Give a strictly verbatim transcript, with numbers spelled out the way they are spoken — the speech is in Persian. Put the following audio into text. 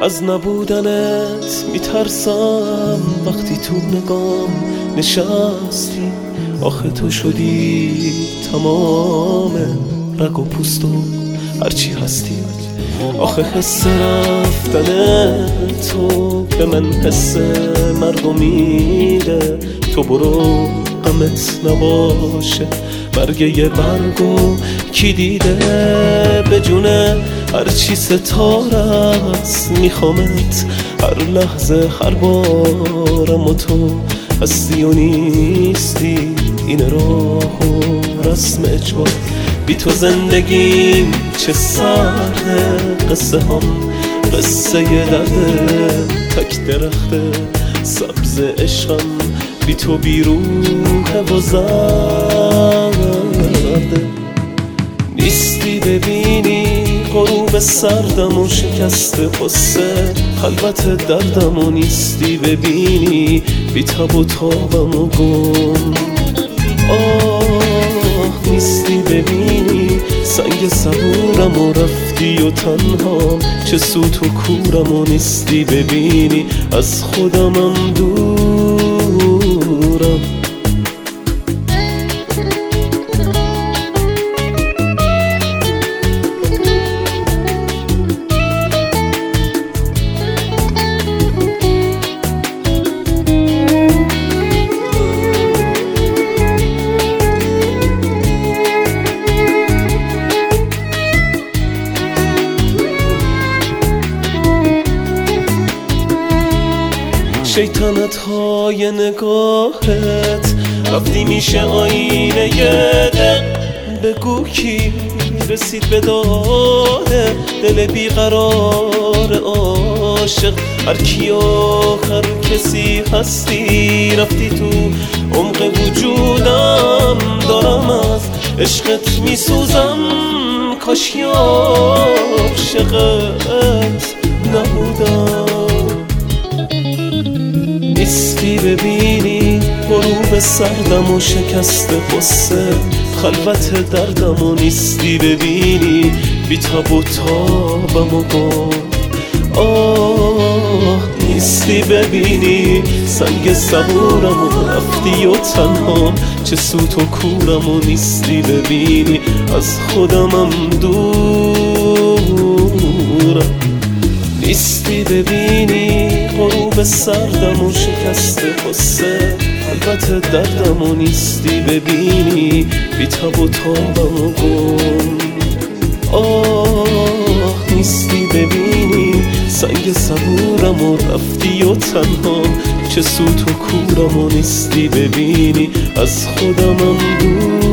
از نبودنت میترسم وقتی تو نگام نشستی. آخه تو شدی تمام رگ و پوست و هرچی هستی. آخه حس رفتن تو به من حس مرگ میده. تو برو غمت نباشه مرگ یه برگو کی دیده. به جونه هرچی ستاره است میخوامت هر لحظه هر بارم و تو هستی و نیستی. این راه و رسم اجبار بی تو زندگیم چه سرده. قصه هم قصه ی درده تک درخت سبز عشقم بی تو بی روحه و زرده. نیستی ببینی غروب سردم و شکست قصه خلوت دردم و نیستی ببینی بی تب و تابم و گم. آه نیستی ببینی سنگ صبورم و رفتی و تنهام چه سوت و کورم و نیستی ببینی از خودمم دورم. شیطنت های نگاهت رفتی میشه آینه دل. بگو کی رسید به داده دل بیقرار عاشق. هر کی آخر کسی هستی رفتی تو عمق وجودم. دارم از عشقت میسوزم کاش عاشقت نبودم. نیستی ببینی غروب سردم و شکست قصه خلوت دردم و نیستی ببینی بی تب و تابم و گم. آه نیستی ببینی سنگ صبورم و رفتی و تنهام چه سوت و کورم و نیستی ببینی از خودمم دورم. نیستی ببینی غروب سردم و شکست قصه خلوت دردم و نیستی ببینی بی تب و تابم و گم. آه نیستی ببینی سنگ صبورم و رفتی و تنهام چه سوت و کورم و نیستی ببینی از خودمم دور.